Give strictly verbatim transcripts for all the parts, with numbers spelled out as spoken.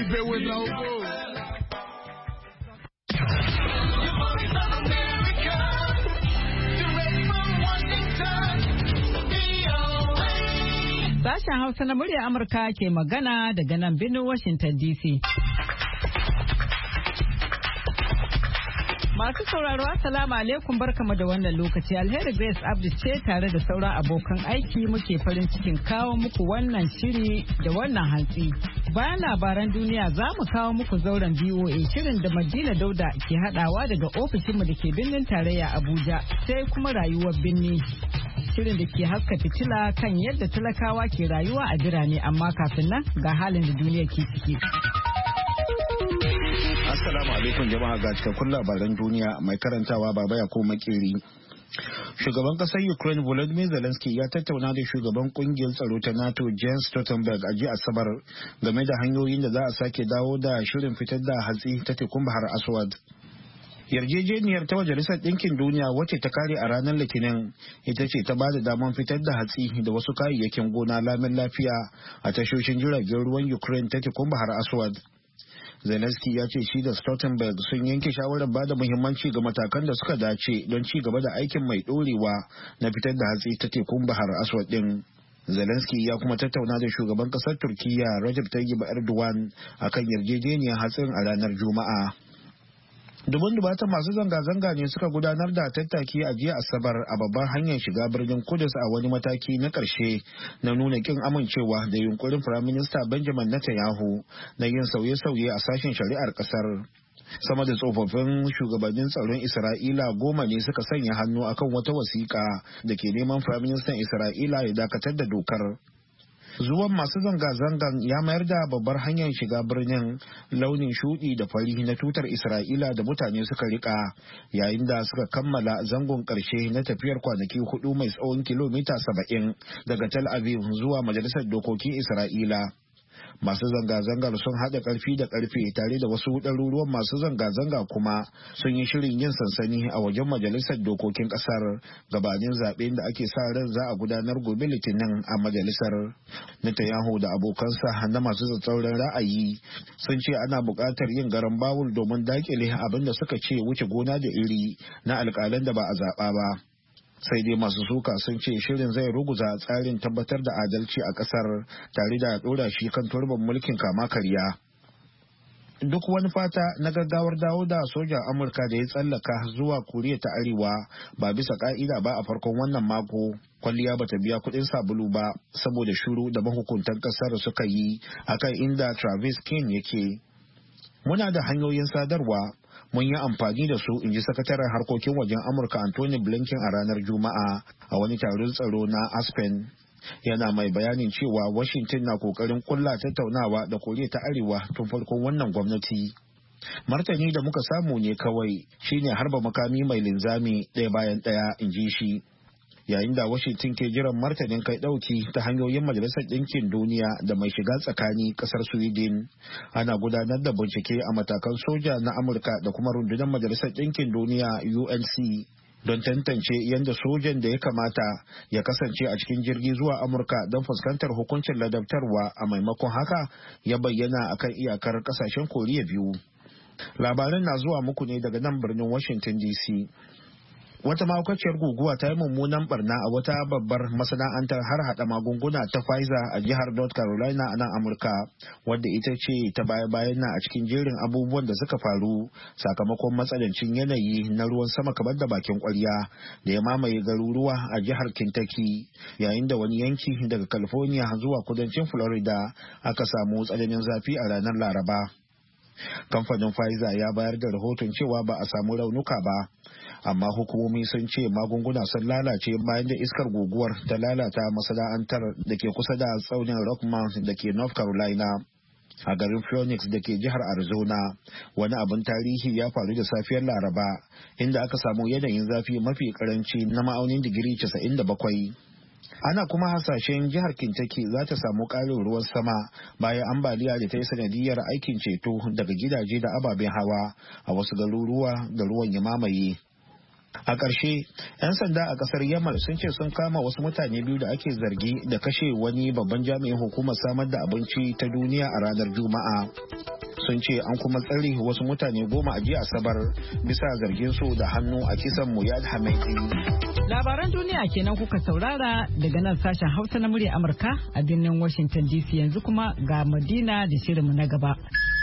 keep it with no boo. Sashen Hausa na murya Amurka ke magana daga nan birnin Washington D C. Masu sauraro assalamu alaikum barkamu da wannan lokaci. Alheri Grace Abdi ce tare da sauran abokan aiki muke farin cikin kawo muku wannan shiri da wannan hantsi. Bayan labaran duniya za mu kawo muku zauren B O A shirin da Madina Dauda ke hadawa daga ofishinmu da ke birnin tarayya Abuja sai kuma rayuwar birni. Shirin da ke haska fitila kan yadda talakawa ke rayuwa a birane amma kafin nan ga halin da duniya ke ciki. Assalamu alaikum jama'a ga cikakkun labaran duniya mai karantawa baba ya ko makeri. Shugaban kasar Ukraine Volodymyr Zelensky ya tattauna da shugaban kungiyar tsaro ta NATO Jens Stoltenberg a jiya Asabar game da hanyoyin da za a sake dawo da shirin fitar da hatsi ta tekun Bahar Aswad. Yarjejeniyar ta Majalisar Ɗinkin Duniya wacce ta kare a ranar Litinin ita ce ta ba da damar fitar da hatsi da wasu kayayyakin gona lamin lafiya a tashoshin jiragen ruwan Ukraine ta tekun Bahar Aswad. Zelensky ya ce shi da Stoltenberg sun yanke shawarar ba da muhimmanci ga matakan da suka dace don ci gaba da aikin mai ɗorewa na fitar da hatsi ta tekun Bahar Aswad ɗin. Zelensky ya kuma tattauna da shugaban ƙasar Turkiyya Recep Tayyip Erdogan akan yarjejeniyar hatsin a ranar Juma'a. Dubun dubatan masu zanga-zanga ne suka gudanar da tattaki a jiya Asabar a babban hanyar shiga birnin Kudus a wani mataki na ƙarshe na nuna kin amincewa da yunkurin Firaminista Benjamin Netanyahu na yin sauye-sauye a sashen shari'ar ƙasar. Sama da tsofaffin shugabannin tsaron Isra'ila goma ne suka sanya hannu akan wata wasiƙa da ke neman Firaministan Isra'ila ya dakatar da dokar. Zuwan masu zanga-zangan ya mayar da babbar hanyar shiga birnin launin shudi da fari na tutar Isra'ila da mutane suka rika yayin da suka kammala zangon ƙarshe na tafiyar kwanaki hudu mai tsawon kilomita saba'in daga Tel Aviv zuwa Majalisar Dokokin Isra'ila. Masu zanga-zangar sun haɗa ƙarfi da ƙarfe tare da wasu ɗaruruwan masu zanga-zanga kuma sun yi shirin yin sansani a wajen majalisar dokokin ƙasar gabanin zaɓen da ake sa ran za a gudanar gobe litinin a majalisar. Netanyahu da abokansa na masu tsatsauran ra'ayi sun ce ana buƙatar yin garan bawul domin daƙile abin da suka ce wuce gona da iri na alƙalan da ba a zaɓa ba. Sai dai masu suka sun ce shirin zai ruguza tsarin tabbatar da adalci a kasar tare da ɗora shi kan turban mulkin kama karya. Duk wani fata na gaggawar dawo da sojan Amurka da ya tsallaka zuwa Koriya ta Arewa ba bisa ka'ida ba a farkon wannan mako, kwalliya bata biya kuɗin sabulu ba saboda shuru da mahukuntan kasar suka yi akan inda Travis King yake. Muna da hanyoyin sadarwa mun yi amfani da su, in ji sakataren harkokin wajen Amurka Anthony Blinken a ranar Juma'a a wani taron tsaro na Aspen. Yana mai bayanin cewa Washington na kokarin kulla tattaunawa da Koriya ta Arewa tun farkon wannan gwamnati. Martani da muka samu ne kawai shine harba makami mai linzami ɗaya bayan ɗaya, in ji shi. Yayin da Washington ke jiran martanin kai ɗauki ta hanyoyin Majalisar Ɗinkin Duniya da mai shiga tsakani ƙasar Sweden, ana gudanar da bincike a matakan soja na Amurka da kuma rundunar Majalisar Ɗinkin Duniya U N C don tantance yadda sojan da ya kamata ya kasance a cikin jirgi zuwa Amurka don fuskantar hukuncin ladabtarwa a maimakon haka ya bayyana akan iyakar ƙasashen Koriya biyu. Labaran na zuwa muku ne daga nan birnin Washington D C. Wata mahaukaciyar guguwa ta yi mummunan barna a wata babbar masana'antar har hada magunguna ta Pfizer a jihar North Carolina a nan Amurka, wadda ita ce ta baya-bayan na a cikin jerin abubuwan da suka faru sakamakon matsanancin yanayi na ruwan sama kamar da bakin kwarya da ya mamaye garuruwa a jihar Kentucky, yayin da wani yanki daga California zuwa kudancin Florida aka samu tsananin zafi a ranar Laraba. Kamfanin Pfizer ya bayar da rahoton cewa ba a samu raunuka ba, amma hukumomi sun ce magunguna sun lalace bayan da iskar guguwar ta lalata masana'antar da ke kusa da tsaunin Rockmount da ke North Carolina. A garin Phoenix da ke jihar Arizona, wani abin tarihi ya faru da safiyar Laraba, inda aka samu yanayin zafi mafi karanci na ma'aunin digiri casa'in da bakwai. Ana kuma hasashen jihar Kentucky za ta samu ƙarin ruwan sama bayan ambaliya da ta yi sanadiyar aikin ceto daga gidaje da ababen hawa a wasu garuruwa da ruwan ya mamaye. A ƙarshe, 'yan sanda a ƙasar Yamal sun ce sun kama wasu mutane biyu da ake zargi da kashe wani babban jami'in hukumar samar da abinci ta duniya a ranar Juma'a. sun ce an kuma tsare wasu mutane goma a jiya Asabar bisa zargin su da hannu a kisan Muyad Hamaiti. Labaran duniya kenan kuka saurara daga nan sashen Hausa na murya Amurka a birnin Washington D C. Yanzu kuma ga Madina da shirinmu na gaba.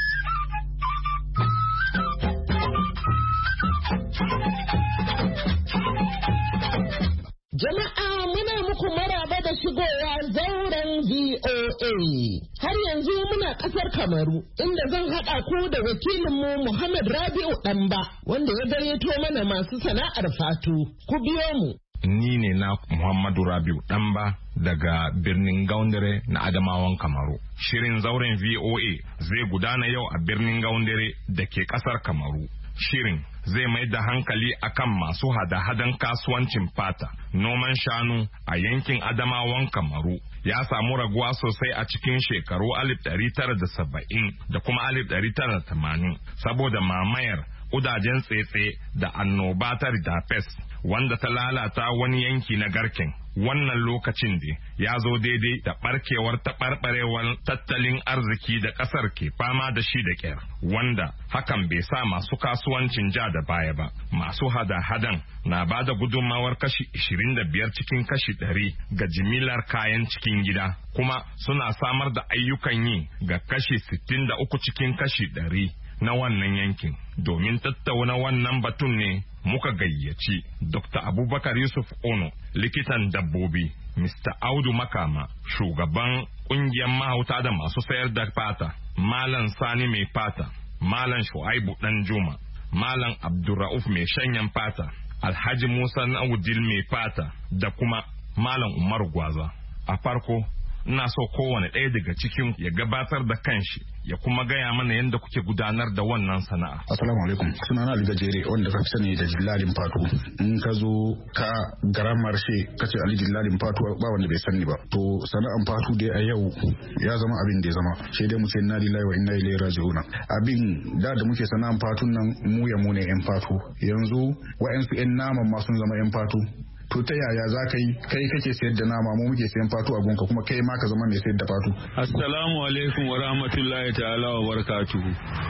Jama'a muna muku maraba da shigowa zauren V O A. Har yanzu muna ƙasar Kamaru inda zan haɗa ku da wakilinmu Muhammad Rabi'u Ɗanba wanda ya gayyato mana masu sana'ar fatu. Ku biyo mu. Ni ne na Muhammadu Rabi'u Ɗanba daga birnin Gaundare na Adamawan Kamaru. Shirin zauren V O A zai gudana yau a birnin Gaundare da ke ƙasar Kamaru. Shirin zai mai da hankali akan masu hada-hadan kasuwancin fata, noman shanu a yankin Adamawan Kamaru ya samu raguwa sosai a cikin shekaru alif ɗari tara da saba'in da kuma alif ɗari tara da tamanin saboda mamayar kudajen tsetse da annoba ta ridapes wanda ta lalata wani yanki na garken. Wannan lokacin da ya zo daidai da barkewar taɓarɓarewar tattalin arziki da ƙasar ke fama da shi da ƙyar, wanda hakan bai sa masu kasuwancin ja da baya ba. Masu hada-hadan na ba da gudunmawar kashi ishirin da biyar cikin kashi ɗari ga jimilar kayan cikin gida, kuma suna samar da ayyukan yi ga kashi sittin da uku cikin kashi ɗari na wannan yankin. Domin tattauna wannan batun ne muka gayyaci Dokta Abubakar Yusuf Ono, likitan dabbobi, Mister Audu Makama, shugaban ƙungiyar mahauta da masu sayar da fata, Malam Sani mai fata, Malam Shu'aibu Danjuma, Malam Abdurrauf mai shanyan fata, Alhaji Musa Nawudil mai fata da kuma Malam Umar Gwaza. A farko ina so kowane ɗaya daga cikin ya gabatar da kanshi ya kuma gaya mana yadda kuke gudanar da wannan sana'a. Assalamu alaikum. Sunana Ali Gajere wanda ka fi sani da Jillalin Fatu. In ka zo ka garan marshe ka ce Ali Jillalin Fatu ba wanda bai sani ba. To sana'an fatu dai a yau ya zama abin da ya zama. Sai dai mu ce inna lillahi wa inna ilaihi raji'un. Abin da da muke sana'an fatun nan mu ya mu ne yan fatu. Yanzu wa'ansu yan naman ma sun zama yan fatu. To ta yaya za ka yi kai kake sayar da nama mu muke sayan fatu a gonka kuma kai ma ka zama mai sayar da fatu. Assalamu alaikum wa rahmatullahi ta'ala wa barakatuhu.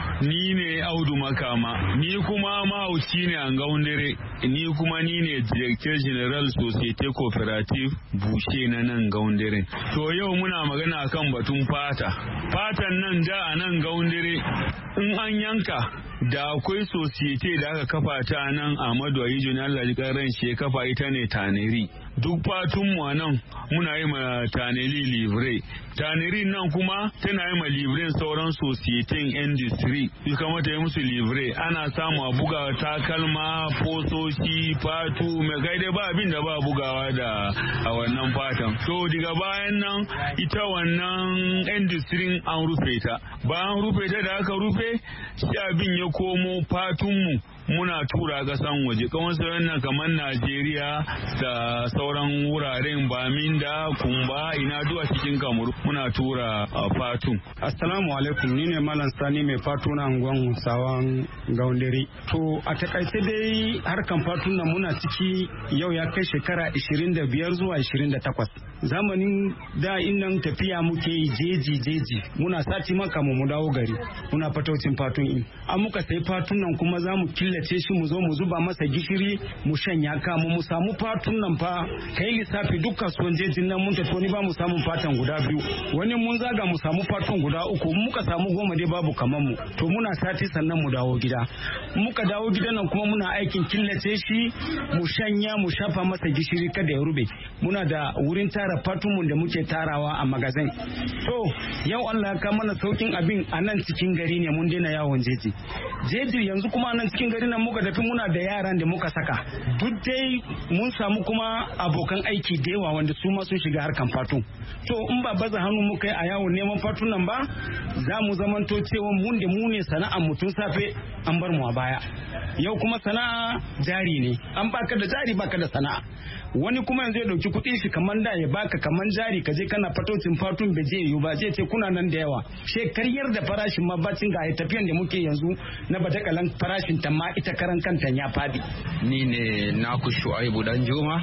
Ni ne Audu Makama, ni kuma mahauci ne a Gaundare, ni kuma ni ne Director General Societe Cooperative Bushe na nan Gaundare. To yau muna magana akan batun fata. Fatan nan da a nan Gaundare in an yanka da akwai societe da aka kafa ta nan Ahmadu Ayijo na Allah ran shi kafa ita ne Taneri. Duk fatun mu nan muna yi ma Taneri livre. Taneri nan kuma tana yi ma livre sauran societin industry. Su kamata yi musu livre. Ana samu a buga takalma, fososhi, fatu, mai gaide ba abin da ba bugawa da a wannan fatan. To daga bayan nan ita wannan industry an rufe ta. Bayan rufe ta da aka rufe sai abin ya komo fatunmu muna tura kasan waje kamar sauran nan kamar Najeriya da sauran wuraren Baminda, Kumba, ina zuwa cikin Kamaru muna tura fatun. Assalamu alaikum, ni ne Malam Sani mai fatu na anguwan Musawan Gaundare. To a takaice dai harkan fatun nan muna ciki yau ya kai shekara ishirin da biyar zuwa ishirin da takwas. Zamanin da innan tafiya muke yi jeji jeji muna sati maka mu dawo gari muna fataucin fatun in. An muka sai fatun nan kuma za mu killace shi mu zo mu zuba masa gishiri mu shanya kama mu samu fatun nan fa kai lissafi duk kasuwan jejin nan mun tafi wani ba mu samun fatan guda biyu wani mun zaga mu samu fatun guda uku muka samu goma dai babu kaman mu to muna sati sannan mu dawo gida muka dawo gidan nan kuma muna aikin killace shi mu shanya mu shafa masa gishiri kada ya rube muna da wurin tara fatun mu da muke tarawa a magazin. To yau Allah ya kawo mana saukin abin a nan cikin gari ne mun daina yawon jeji jeji yanzu kuma nan cikin gari nan muka tafi muna da yaran da muka saka duk dai mun samu kuma abokan aiki da yawa wanda su ma sun shiga harkan fatun. To in ba baza hannu muka yi a yawon neman fatun nan ba za mu zamanto cewa mun da mu ne sana'ar mu tun safe an bar mu a baya. Yau kuma sana'a jari ne an baka da jari baka da sana'a wani kuma yanzu ya dauki kuɗin shi kaman da ya baka kaman jari ka je kana fatocin fatun bai je yiwu ba zai ce kuna nan da yawa shekaryar da farashin ma bacin ga tafiyan da muke yanzu na badakalan farashin ta ma ita karan kanta ya fadi. Ni ne naku Shu'aibu Danjuma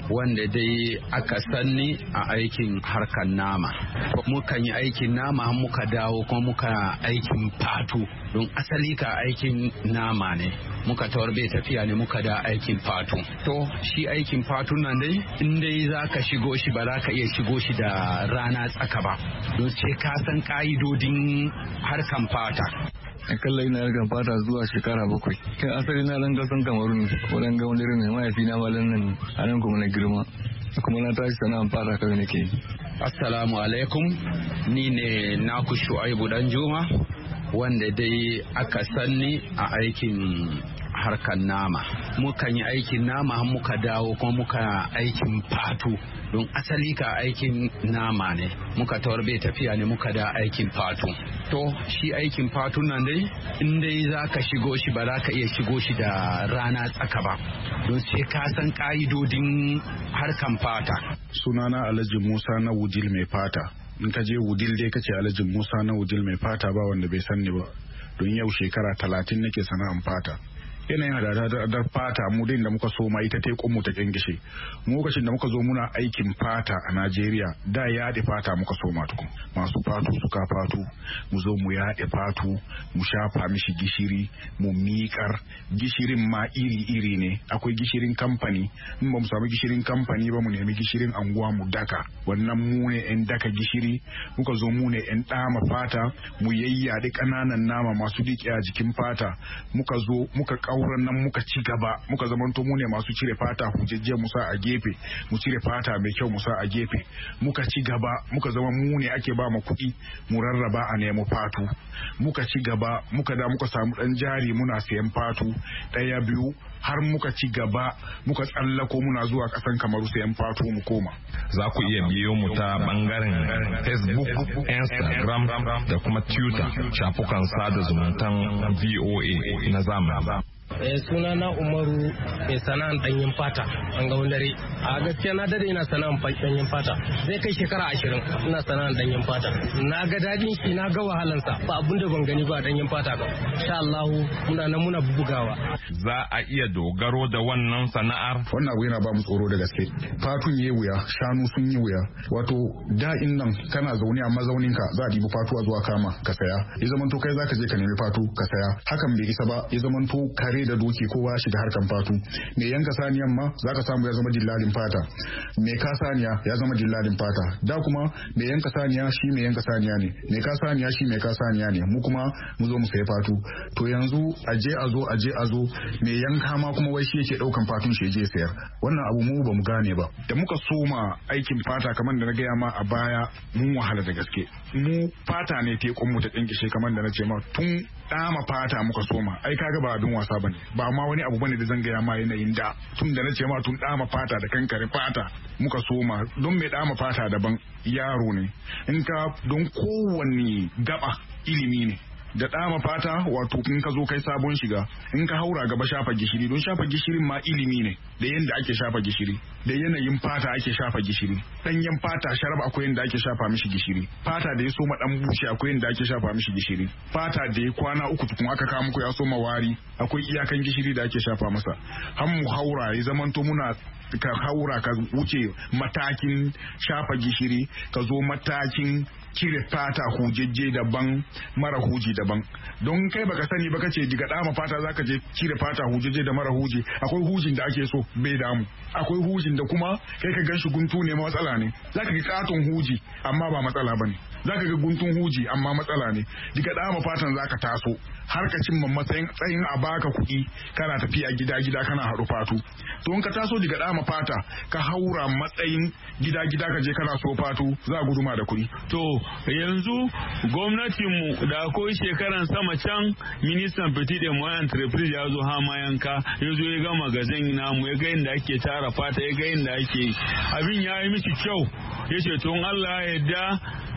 wanda dai aka sanni a aikin harkar nama. Mukan yi aikin nama muka dawo kuma muka aikin fatu don asali ka aikin nama ne. Muka tawar bai tafiya ne muka da aikin fatu. To shi aikin fatu nan dai in dai za ka shigo shi ba za ka iya shigo shi da rana tsaka ba. Don ce ka san ka'idodin harkan fata. akalla ina harkan fata zuwa shekara bakwai. Kai asali na dan kasan Kamaru ne ko dan ga wani ne mahaifi na malan nan a nan kuma na girma kuma na tashi sana'an fata kawai nake. Assalamu alaikum, ni ne naku Shu'aibu Danjuma wanda dai aka sanni a aikin harkar nama. Mukan yi aikin nama muka dawo kuma muka aikin fatu don asali ka aikin nama ne. Muka tawar bai tafiya ne muka da aikin fatu. To shi aikin fatu nan dai in dai za ka shigo shi ba za ka iya shigo shi da rana tsaka ba don sai ka san ka'idodin harkan fata. Sunana Alhaji Musa na Wudil mai fata. In ka je Wudil dai kace Alhaji Musa na Wudil mai fata ba wanda bai sanni ba don yau shekara talatin nake sana'an fata. Yanayin hadadar fata mu da muka so ma ita ta mu ta kengishe mu lokacin da muka zo muna aikin fata a Najeriya da yaɗe fata muka so ma tukun masu fatu suka fatu mu zo mu yaɗe fatu mu shafa mishi gishiri mu miƙar gishirin ma iri iri ne akwai gishirin kamfani in ba mu samu gishirin kamfani ba mu nemi gishirin anguwa mu daka wannan mu ne yan daka gishiri muka zo mu ne yan ɗama fata mu yayyade ƙananan nama masu diƙe a jikin fata muka zo muka auren nan muka ci gaba muka zamanto mu ne masu cire fata hujjajje mu sa a gefe mu cire fata mai kyau mu sa a gefe muka ci gaba muka zama mu ne ake ba mu kuɗi mu rarraba a nemo fatu muka ci gaba muka da muka samu dan jari muna sayan fatu ɗaya biyu har muka ci gaba muka tsallako muna zuwa ƙasan Kamaru sayan fatu mu koma. Za ku iya biyo mu ta bangaren Facebook, Instagram da kuma Twitter shafukan sada zumuntan V O A na zamani. Eh, suna na Umaru mai sana'an danyen fata an ga dare. A gaskiya na dade ina sana'an danyen fata. Zai kai shekara ashirin ina sana'an danyen fata. Na ga dadin shi na ga wahalansa ba abun da ban gani ba danyen fata ba. Insha Allah muna nan muna bugawa. Za a iya dogaro da wannan sana'ar. Wannan abu yana ba mu tsoro da gaske. Fatun yayi wuya, shanu sun yi wuya. Wato da in nan kana zaune a mazaunin ka za a dibi fatu a zuwa kama ka saya. Ya zamanto kai zaka je ka nemi fatu ka saya. Hakan bai isa ba ya zamanto kare da doki kowa shiga harkan fatu me yanka saniyan ma zaka samu ya zama dillalin fata me ka saniya ya zama dillalin fata da kuma me yanka saniya shi me yanka saniya ne me ka saniya shi me ka saniya ne mu kuma mu zo mu sayi fatu to yanzu aje a zo aje a zo me yanka ma kuma wai shi yake daukan fatun shi je sayar wannan abu mu ba mu gane ba da muka soma aikin fata kamar da na gaya ma a baya mun wahala da gaske mu fata ne tekun mu ta dinkishe kamar da na ce ma tun dama fata muka soma ai kaga ba abin wasa bane ba ma wani abu bane da zan gaya ma yanayin da tun da na ce ma tun dama fata da kankare fata muka soma don mai dama fata daban yaro ne in ka don kowanne gaba ilimi ne da dama fata wato in ka zo kai sabon shiga in ka haura gaba shafa gishiri don shafa gishirin ma ilimi ne da yanda ake shafa gishiri da yanayin fata ake shafa gishiri danyen fata sharab akwai yanda ake shafa mishi gishiri fata da ya soma dan bushe akwai yanda ake shafa mishi gishiri fata da ya kwana uku tukun aka kawo muku ya soma wari akwai iyakan gishiri da ake shafa masa har mu haura ya zamanto muna ka haura ka wuce matakin shafa gishiri ka zo matakin cire fata hujejje daban mara huji daban don kai baka sani baka ce diga dama fata zaka je cire fata hujejje da mara huji akwai hujin da ake so bai damu akwai hujin da kuma kai ka ganshi guntu ne matsala ne zaka ga katon huji amma ba matsala bane zaka ga guntun huji amma matsala ne diga dama fatan zaka taso har ka cimma matsayin tsayin a baka kuɗi kana tafiya gida gida kana haɗu fatu to in ka taso diga dama fata ka haura matsayin gida gida ka je kana so fatu za a guduma da kuɗi to yanzu gwamnatinmu da akwai shekaran sama can ministan petit and moyen entreprise ya zo hama yanka ya zo ya ga magazin namu ya ga inda ake tara fata ya ga inda ake abin ya yi mishi kyau ya ce tun Allah ya yarda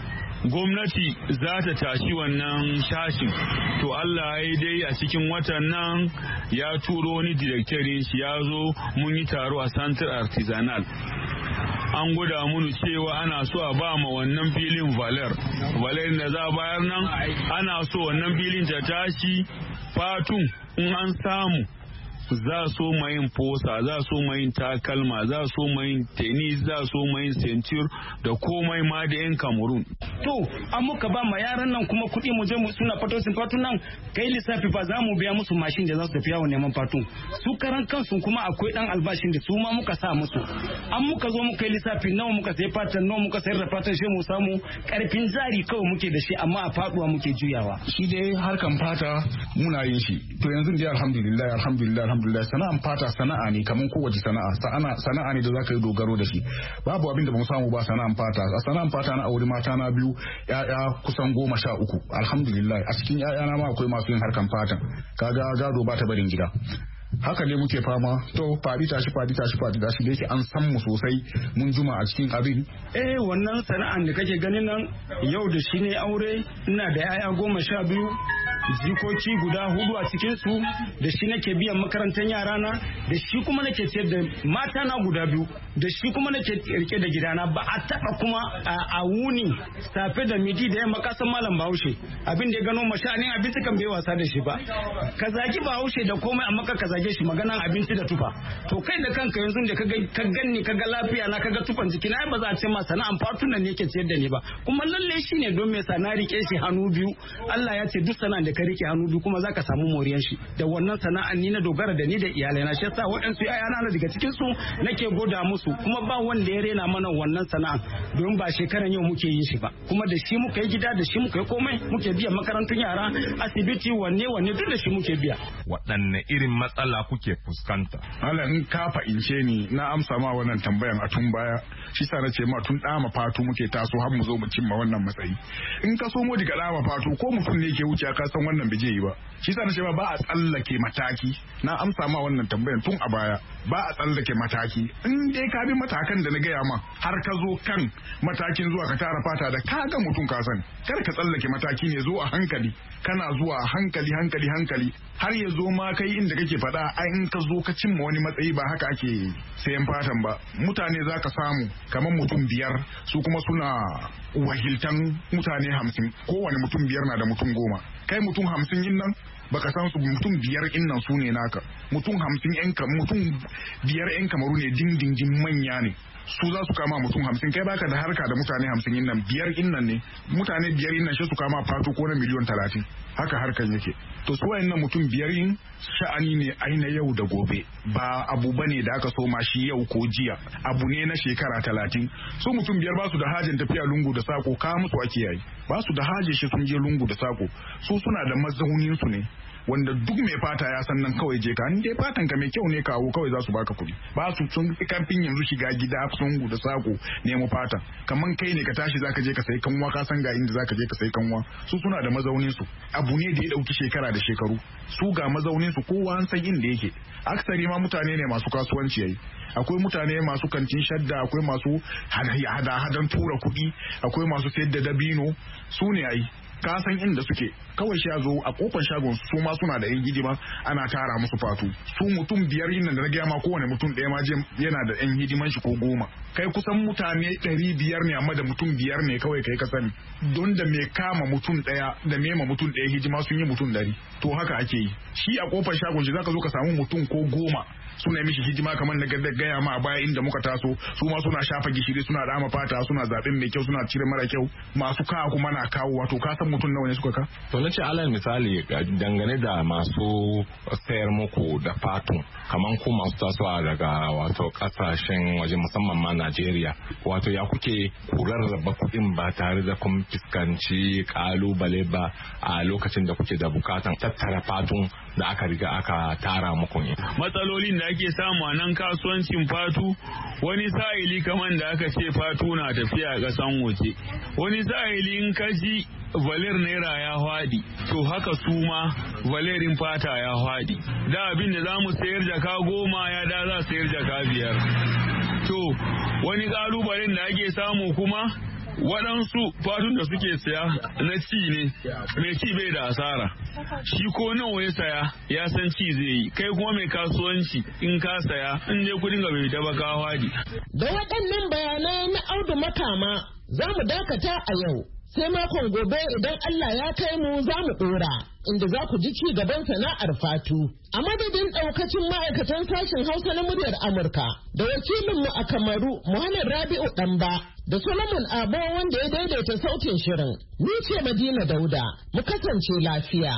gwamnati za ta tashi wannan shashin to Allah ya dai a cikin watan nan ya turo wani directorin shi ya zo mun yi taro a Central Artisanal an gwada munu cewa ana so a ba ma wannan filin valer valer da za a bayar nan ana so wannan filin ta tashi fatun in an samu za so mayin fosa, za so mayin takalma, za so mayin tennis, za so mayin centur da komai ma da yan Cameroon. To an muka ba ma yaran nan kuma kuɗi mu je mu suna fato sun fato nan kai lissafi fa za mu biya musu mashin da za su tafi yawon neman fato. Su karan kansu kuma akwai dan albashin da su ma muka sa musu. An muka zo muka yi lissafi nawa muka sai fatan nawa muka sayar da fatan shi mu samu karfin jari kawai muke da shi amma a faduwa muke juyawa. Shi dai harkan fata muna yin shi. To yanzu dai alhamdulillah alhamdulillah alhamdulillah sana'an fata sana'a ne kamar kowace sana'a sana'a sana'a ne da zaka yi dogaro da shi. Babu abin da bamu samu ba sana'an fata. A sana'an fata na aure mata na biyu ya'ya kusan goma sha uku alhamdulillah a cikin ya'ya na ma akwai masu yin harkan fatan. Kaga gado ba ta barin gida. Haka ne muke fama to fadi tashi fadi tashi fadi tashi da yake an san mu sosai mun juma a cikin abin. Eh wannan sana'an da kake ganin nan yau da shi ne aure ina da yaya goma sha biyu jikoki guda hudu a cikin su da shi nake biyan makarantar yara na da shi kuma nake ciyar da mata na guda biyu da shi kuma nake rike da gidana ba a taba kuma a wuni safe da midi da yamma kasan malam Bahaushe abin da ya gano mashanin abinci kan bai wasa da shi ba ka zagi Bahaushe da komai amma ka zage shi maganan abinci da tufa to kai da kanka yanzu da ka ganni ka ga lafiya na ka ga tufan jiki na ba za a ce ma sana'an fatunan ne yake ciyar da ni ba kuma lalle shine don me sa na rike shi hannu biyu Allah ya ce duk sana'an da ka rike hannu biyu kuma zaka samu moriyar shi da wannan sana'an ni na dogara da ni da iyalai na shi yasa waɗansu ƴaƴana daga cikin su nake goda musu kuma ba wanda ya rena mana wannan sana'an don ba shekaran yau muke yin shi ba kuma da shi muka yi gida da shi muka yi komai muke biya makarantun yara asibiti wanne wanne duk da shi muke biya. Waɗanne irin matsala kuke fuskanta? Allah in ka fahimce ni na amsa ma wannan tambayan a tun baya shi sa na ce ma tun dama fatu muke taso har mu zo mu cimma wannan matsayi. In ka so mu diga dama fatu ko mutum ne ke wuce ka san wannan bai yi ba shi sa na ce ba a tsallake mataki na amsa ma wannan tambayan tun a baya ba a tsallake mataki in dai ka bi matakan da na gaya ma har ka zo kan matakin zuwa ka tara fata da ka ga mutum ka sani kar ka tsallake mataki ne zo a hankali kana zuwa hankali hankali hankali har ya zo ma kai inda kake faɗa ai in ka zo ka cimma wani matsayi ba haka ake sayan fatan ba mutane za ka samu kamar mutum biyar su kuma suna wahiltan mutane hamsin kowane mutum biyar na da mutum goma kai mutum hamsin yin nan baka san su mutum biyar in nan su ne naka mutum hamsin yan mutum biyar yan Kamaru ne dindindin manya ne su za su kama mutum hamsin kai baka da harka da mutane hamsin in nan biyar in nan ne mutane biyar in nan shi su kama fatu ko na miliyon talatin haka harkan yake to su wayannan mutum biyar in sha'ani ne aina yau da gobe ba abu bane da aka soma shi yau ko jiya abu ne na shekara talatin su mutum biyar ba su da hajin tafiya lungu da sako ka musu ake yayi ba su da haje shi sun je lungu da sako su suna da mazaunin su ne wanda duk mai fata ya san nan kawai je ka dai fatan ka mai kyau ne kawo kawai za su baka kuɗi ba su sun fi karfin yanzu shiga gida sun guda sako nemo fata kaman kai ne ka tashi zaka je ka sai kanwa ka san ga inda zaka je ka sai kanwa su suna da mazaunin su abu ne da ya dauki shekara da shekaru su ga mazaunin su kowa an san inda yake aksari ma mutane ne masu kasuwanci yayi akwai mutane masu kantin shadda akwai masu hada hadan tura kuɗi akwai masu sayar da dabino su ne ai ka san inda suke kawai shi zo a kofar shagon su ma suna da yan hidima ana tara musu fatu su mutum biyar yin da na gaya ma kowane mutum ɗaya ma yana da yan hidiman shi ko goma kai kusan mutane ɗari biyar ne amma da mutum biyar ne kawai kai ka sani don da mai kama mutum ɗaya da mema mutum ɗaya hidima sun yi mutum ɗari to haka ake yi shi a kofar shagon shi zaka zo ka samu mutum ko goma suna mishi hidima kamar na gaya ma a baya inda muka taso su ma suna shafa gishiri suna dama fata suna zaben mai kyau suna cire mara kyau masu kawo kuma na kawo wato ka san mutum nawa ne suka ka to nace alal misali dangane da masu sayar muku da fatun kamar ku masu tasowa daga wato kasashen waje musamman ma Najeriya wato ya kuke kurar raba kuɗin ba tare da kun fuskanci kalubale ba a lokacin da kuke da bukatan tattara fatun da aka riga aka tara muku ne matsalolin da ake samu a nan kasuwancin fatu wani sa'ili kamar da aka ce fatu na tafiya a ƙasan waje wani sa'ili in kaji valer naira ya hwadi to haka su ma valerin fata ya hwadi da abin da za mu sayar jaka goma ya da za sayar jaka biyar to wani ƙalubalen da ake samu kuma waɗansu fatun da suke saya na ci ne mai ci bai da asara shi ko nawa ya saya ya san ci zai yi kai kuma mai kasuwanci in ka saya in dai kudin ga bai taba ka hadi da waɗannan bayanai na Audu Makama za mu dakata a yau sai makon gobe idan Allah ya kai mu za mu ɗora, inda za ku ji ci gaban sana'ar fatu. A madadin ɗaukacin ma'aikatan sashen Hausa na muryar Amurka da wakilinmu a Kamaru Muhammad Rabi'u Ɗanba da Solomon Abo wanda ya daidaita sautin shirin. Ni ce Madina Dauda, mu kasance lafiya.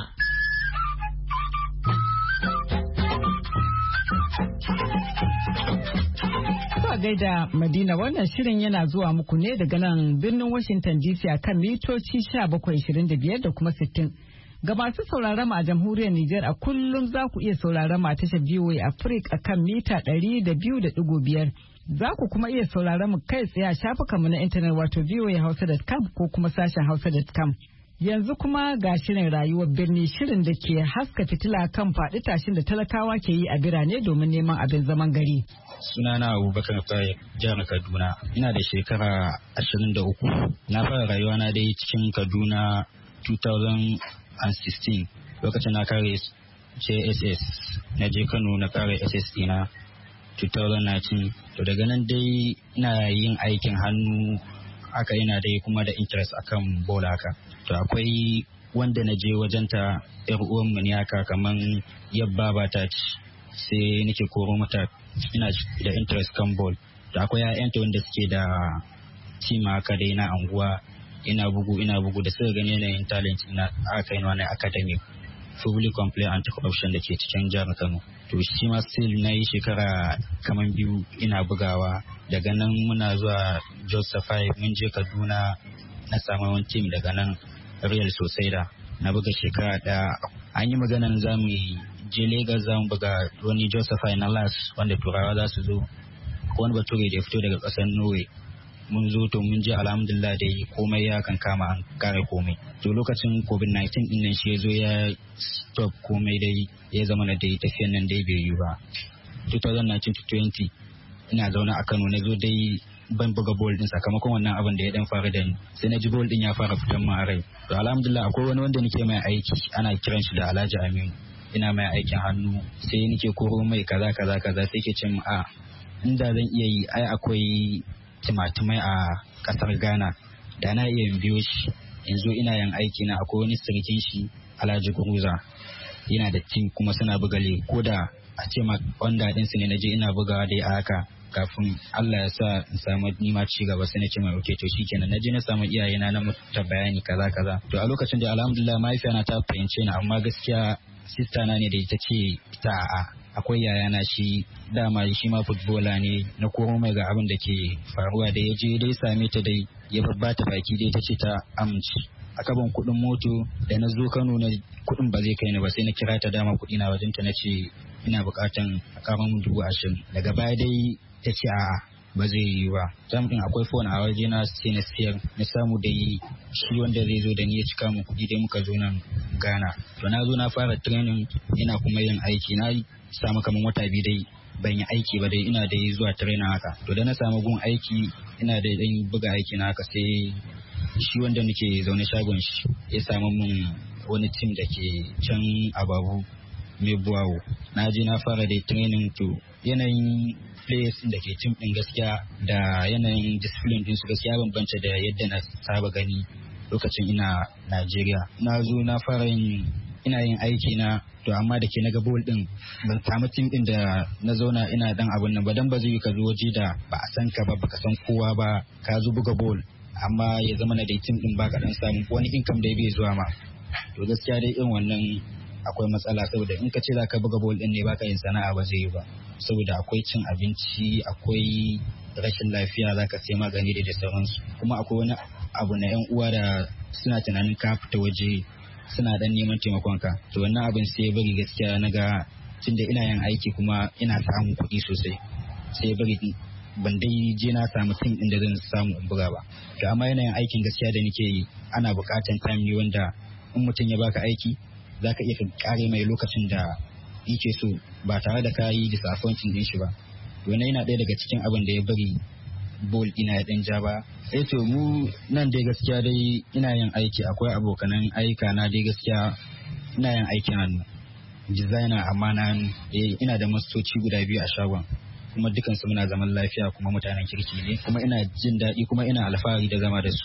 gaida Madina, wannan shirin yana zuwa muku ne daga nan birnin Washington D C a kan mitoci bakwai ishirin da biyar da kuma sittin. Ga masu sauraron a jamhuriyar Nijar a kullum za ku iya sauraron a tashar V O A Africa a kan mita ɗari da biyu da ɗigo biyar. Za ku kuma iya sauraron mu kai tsaye a shafukanmu na intanet wato v o a hausa dot com ko kuma sashen hausa dot com. Yanzu kuma ga shirin rayuwar birni, shirin da ke haska fitila kan faɗi tashin da talakawa ke yi a birane domin neman abin zaman gari. Sunana Abubakar Faye, jihar Kaduna. Ina da shekara ashirin da uku. Na fara rayuwa na dai cikin Kaduna two thousand sixteen. Lokacin na kare J S S. Na je Kano na kare S S dina two thousand nineteen. To daga nan dai ina yin aikin hannu aka yana dai kuma da interest akan bola haka. To akwai wanda na je wajenta yar uwan mu ne haka kaman yabba ba ta ci. Sai nake koro mata ina da interest kan ball. Da akwai ƴaƴanta wanda suke da team haka dai na anguwa, ina bugu ina bugu da suka gani yanayin talent ina aka kai wani academy public complaint anti-corruption da ke cikin jihar Kano. To shi ma still na yi shekara kaman biyu ina bugawa. Daga nan muna zuwa Joseph mun je Kaduna na samu wani team daga nan Real sosai da na buga shekara ɗaya. An yi maganan za mu je Lagos za mu buga wani Joseph na last wanda turawa za su zo. Wani bature da ya fito daga ƙasar Norway. Mun zo to mun je alhamdulillah dai komai ya kan kama an kare komai. To lokacin covid nineteen din nan shi ya zo ya stop komai dai ya zama na dai tafiyan nan dai bai yi ba. twenty nineteen to twenty ina zaune a Kano na zo dai ban buga ball din sakamakon wannan abin da ya dan faru da ni. Sai na ji ball din ya fara fitan mu a rai. To alhamdulillah akwai wani wanda nake mai aiki ana kiran shi da Alhaji Aminu. Ina mai aikin hannu sai nake koro mai kaza kaza kaza sai ke ce mu a inda zan iya yi ai akwai timatimai a kasar Ghana da na iya biyo shi. Yanzu ina yin aiki na akwai wani sirkin shi Alhaji Guruza yana da team kuma suna buga le ko da a ce ma wanda din su ne naje ina bugawa dai a haka kafin Allah ya sa in samu nima ci gaba sai na ce mai okay to shikenan naje na samu iyayena na mutu bayani kaza kaza. To a lokacin da alhamdulillah mahaifiyana ta fahimce ni amma gaskiya sista na ne da ita ce ta a akwai yayana shi dama shi ma footballer ne na koro mai ga abin da ke faruwa da ya je dai same ta dai ya babbata baki dai ta ce ta amince. A kaban kuɗin moto da na zo Kano na kuɗin ba zai kai ni ba sai na kira ta dama kuɗi na wajen ta na ce ina buƙatan a kaman dubu ashirin. Daga baya dai ta ce a'a ba zai yi ba. Jam din akwai phone a waje na sai na siyar na samu da yi shi wanda zai zo da ni ya cika mu kuɗi dai muka zo nan Ghana. To na zo na fara training ina kuma yin aiki na samu kaman wata biyu dai ban yi aiki ba dai ina da zuwa training haka. To da na samu gun aiki ina da dan buga aiki na haka sai shi wanda nake zaune shagon shi ya samu mun wani team da ke can Ababu mai buwawo. Na je na fara da training to yanayin players da ke team din gaskiya da yanayin discipline din su gaskiya bambance da yadda na saba gani lokacin ina Najeriya. Na zo na fara yin ina yin aiki na to amma da ke na ga ball din ban samu team din da na zauna ina dan abun nan ba dan ba zai yi ka zo waje da ba a san ka ba baka san kowa ba ka zo buga ball amma ya zama na dai team din baka dan samu wani income da bai zuwa ma. To gaskiya dai irin wannan akwai matsala saboda in ka ce za ka buga ball din ne baka yin sana'a ba zai yi ba saboda akwai cin abinci akwai rashin lafiya za ka sai magani da sauransu kuma akwai wani abu na yan uwa da suna tunanin ka fita waje suna dan neman taimakon ka. To wannan abin sai ya bari gaskiya na ga tunda ina yin aiki kuma ina samun kuɗi sosai sai ya bari ban dai je na samu tim din da zan samu in buga ba. To amma yanayin aikin gaskiya da nake yi ana buƙatan time ne wanda in mutum ya baka aiki za ka iya ka kare mai lokacin da yake so ba tare da ka yi disappointing din shi ba. To wannan yana ɗaya daga cikin abin da ya bari ball ina ya ɗan ja ba. Eh to mu nan dai gaskiya dai ina yin aiki akwai abokanan aika na dai gaskiya ina yin aikin hannu designer amma na eh ina da mastoci guda biyu a shagon kuma dukansu muna zaman lafiya kuma mutanen kirki ne kuma ina jin daɗi kuma ina alfahari da zama da su.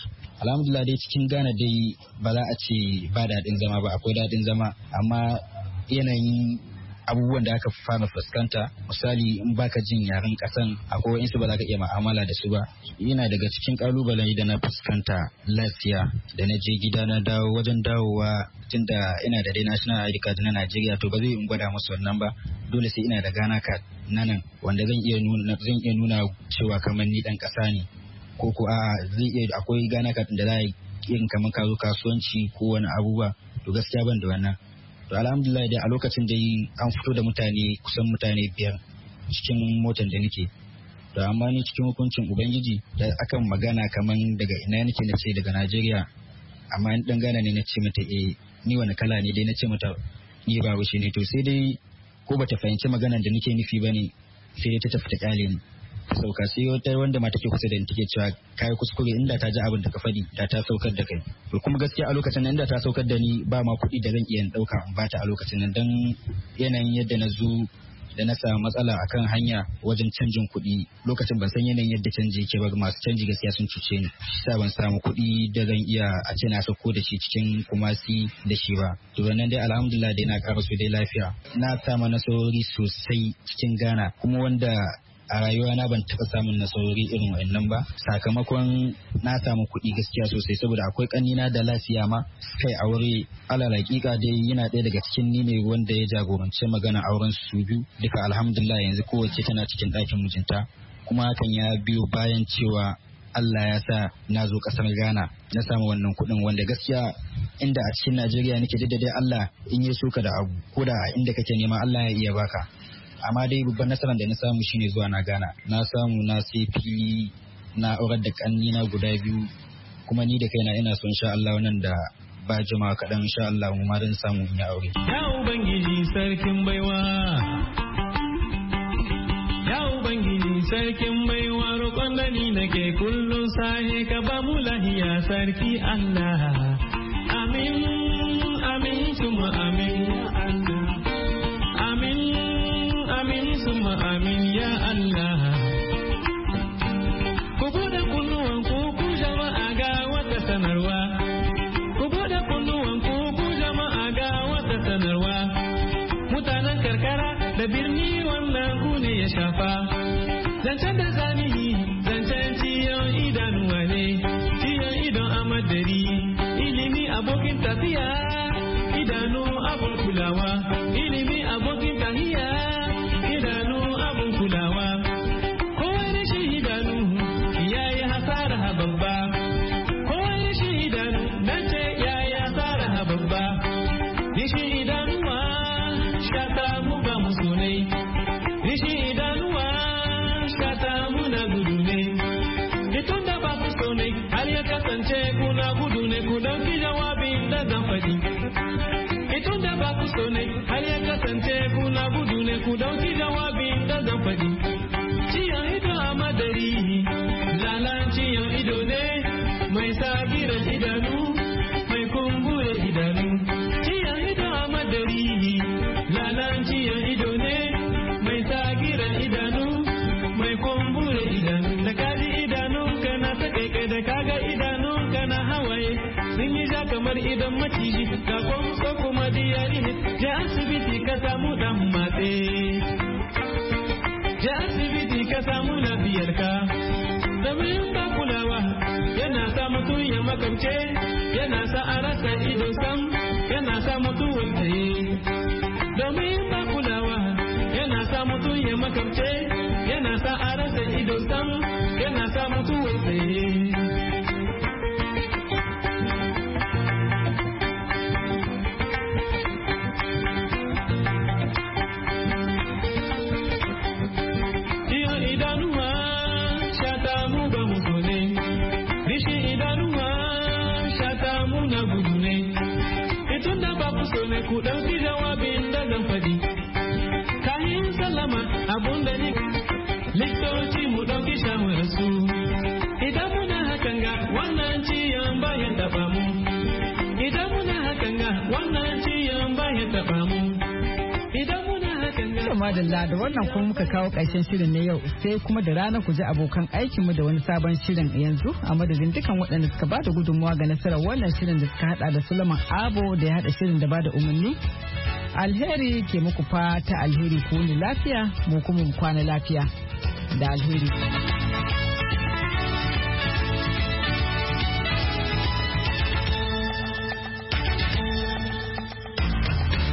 alhamdulillah dai cikin Ghana dai ba za a ce ba daɗin zama ba, akwai daɗin zama, amma yanayin abubuwan da aka fara fuskanta, misali in baka jin yaren kasan akwai wa'insu ba za ka iya ma'amala da su ba. Yana daga cikin kalubalen da na fuskanta lafiya da na je gida na dawo, wajen dawowa tunda ina da dai national I D card na Najeriya, to ba zai in gwada musu wannan ba, dole sai ina da Ghana card na nan wanda zan iya nuna zan iya nuna cewa kamar ni dan kasa ne, ko ko a zai iya akwai Ghana card da za a yi kamar ka zo kasuwanci ko wani abubuwa, to gaskiya ban da wannan. To alhamdulillah dai a lokacin da an fito da mutane kusan mutane biyar cikin motar da nake, to amma ni cikin hukuncin ubangiji da akan magana kaman daga ina nake na ce daga Najeriya, amma in dan Ghana ne na ce mata eh ni wani kala ne dai na ce mata ni ba wuce ne, to sai dai ko bata fahimci maganar da nake nufi bane, sai dai ta tafi ta kyale ni sauka. Sai wata wanda ma take kusa da ni take cewa kai kuskure, inda ta ji abin da ka faɗi da ta saukar da kai. To kuma gaskiya a lokacin nan inda ta saukar da ni ba ma kuɗi da zan iya ɗauka in bata a lokacin nan, dan yanayin yadda na zo da na samu matsala akan hanya wajen canjin kuɗi, lokacin ban san yanayin yadda canji yake ba, masu canji gaskiya sun cuce ni, sa ban samu kuɗi da zan iya a ce na sauko da shi cikin kumasi da shi ba. To wannan dai alhamdulillah dai na ƙara su dai lafiya, na samu nasarori sosai cikin Ghana, kuma wanda a rayuwa na ban taɓa samun nasarori irin wa'annan ba, sakamakon na samu kuɗi gaskiya sosai, saboda akwai ƙanina da lafiya ma kai aure. Alal hakika dai yana ɗaya daga cikin ni ne wanda ya jagoranci magana auren su biyu duka, alhamdulillah yanzu kowace tana cikin ɗakin mijinta, kuma hakan ya biyo bayan cewa Allah ya sa na zo ƙasar Ghana na samu wannan kuɗin, wanda gaskiya inda a cikin Najeriya nake da dai Allah in ya so ka da abu ko da inda kake nema Allah ya iya baka. Amma dai babban nasarar da na samu shine zuwa na Ghana, na samu na sai fili na aurar da kannina guda biyu, kuma ni da kaina ina son insha Allah nan da ba jama'a kaɗan insha Allah mu ma dan samu in aure. Ya ubangiji sarkin baiwa, ya ubangiji sarkin baiwa, roƙon da ni nake kullum sahe ka ba mu lahiya sarki Allah. Amin amin suma amin ya Allah, amin amin suma amin ya Allah. Ku buɗe kunnuwan ku ku jama'a ga wata sanarwa, ku buɗe kunnuwan ku ku jama'a ga wata sanarwa. Mutanen karkara da birni wannan ku ne ya shafa. Zancen da zanihi zancen ciyon idanuwa ne, ciyon idon amadari, ilimi abokin tafiya, idanu abun kulawa, ilimi abokin tahiya, idanu abun kulawa. Kowane shi idanu ya yi hasara babba, kowane shi idanu nan ce ya yi hasara babba. Rishi idanuwa shata mu ba mu sonai, rishi idanuwa shata mu na gudu ne. Itun da ba ku sonai har ya kasance kuna gudu ne, ku dauki jawabin da zan faɗi. Itun da ba ku sonai har ya kasance kuna gudu ne, ku dauki jawabin da zan faɗi. Ciyon ido a madari, lalan ciyon ido ne, mai sagiran idanu, mai kumbure idanu. Ciyon ido a madari, lalan ciyon ido ne, mai sagiran idanu, mai kumbure idanu. Da kaji idanun kana ta kaikai, da kaga idanun kana hawaye, sun yi ja kamar idan maciji, ga kwamso kuma diyari ne. Je asibiti ka samu dan matse, je asibiti ka samu lafiyarka. Domin ba kulawa yana sa mutum ya makamce, yana sa a rasa ido sam, yana sa mutuwar tsaye. Domin ba kulawa yana sa mutum ya makamce, yana sa a rasa ido sam, yana sa mutuwar tsaye. Ku ɗauki jawabin da zan faɗi. Kayan sallama abun da ni likitoci mu ɗauki shawararsu. Idan muna hakan ga wannan ciyon bayan taɓa mu. Idan muna hakan ga wannan ciyon bayan taɓa mu. Idan muna hakan ga. madalla da wannan kuma muka kawo ƙarshen shirin na yau sai kuma da rana ku ji abokan aikinmu da wani sabon shirin yanzu a madadin dukan waɗanda suka bada gudunmawa ga nasarar wannan shirin da suka hada da Suleiman Abo da ya hada shirin da bada umarni. Alheri ke muku fata alheri ku ni lafiya mu kuma mu kwana lafiya da alheri.